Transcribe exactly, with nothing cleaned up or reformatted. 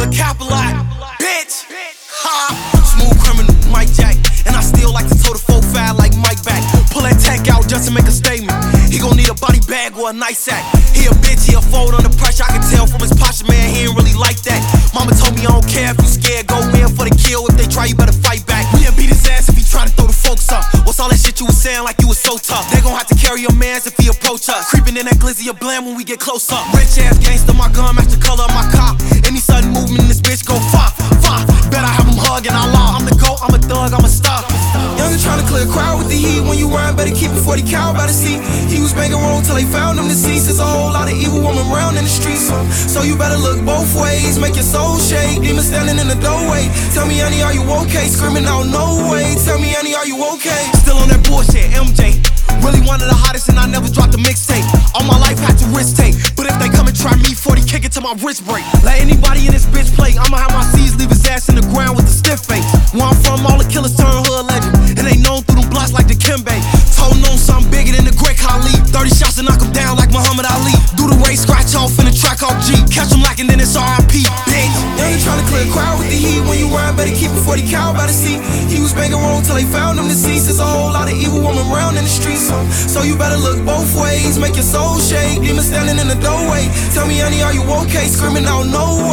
a Capital, bitch. Ha. Smooth criminal, Mike Jack. And I still like to toe the four five like Mike back. Pull that tech out just to make a statement. He gon' need a body bag or a nice sack. He a bitch, he a fold under pressure. I can tell from his posture, man, he ain't really like that. Mama told me I don't care if you scared. Go in for the kill. If they try, you better fight back. We'll beat his ass if he try to throw the folks up. What's all that shit you was saying like you was so tough? They gon' have to carry your mans if he approach us. Creeping in that glizzy of blam when we get close up. Rich ass gangster, my gun match the color of my car. Any sudden movement in this bitch go fuck, fuck. Bet I have him hugging, I law. I'm the GOAT, I'm a thug, I'm a star. Youngin' tryna clear a crowd with the heat. When you rhyme, better keep it forty cal by the seat. He was banging wrong till they found him deceased. There's a whole lot of evil woman round in the streets. So you better look both ways, make your soul shake. Demon standing in the doorway. Tell me, honey, are you okay? Screaming out, no way. Tell me, honey, are you okay? Still on that bullshit, M J. Really one of the hottest and I never dropped a mixtape. All my life had to risk take. But if they come and try me, forty kick it till my wrist break. Let anybody in this bitch play. I'ma have my C's leave his ass in the ground with a stiff face. Where I'm from, all the killers turn hood legend. And they known through them blocks like the Kimbe. Told on something bigger than the Great Khali. thirty shots to knock him down like Muhammad Ali. Do the race, scratch off in the track off G. Catch him lacking, then it's R I P, bitch. Now you tryna clear a crowd with the heat. When you rhyme, better keep it forty cal by the seat. He was banging wrong till they found him deceased. There's a whole lot of evil woman round in the streets. So you better look both ways, make your soul shake. Demon standing in the doorway. Tell me, honey, are you okay? Screaming out, no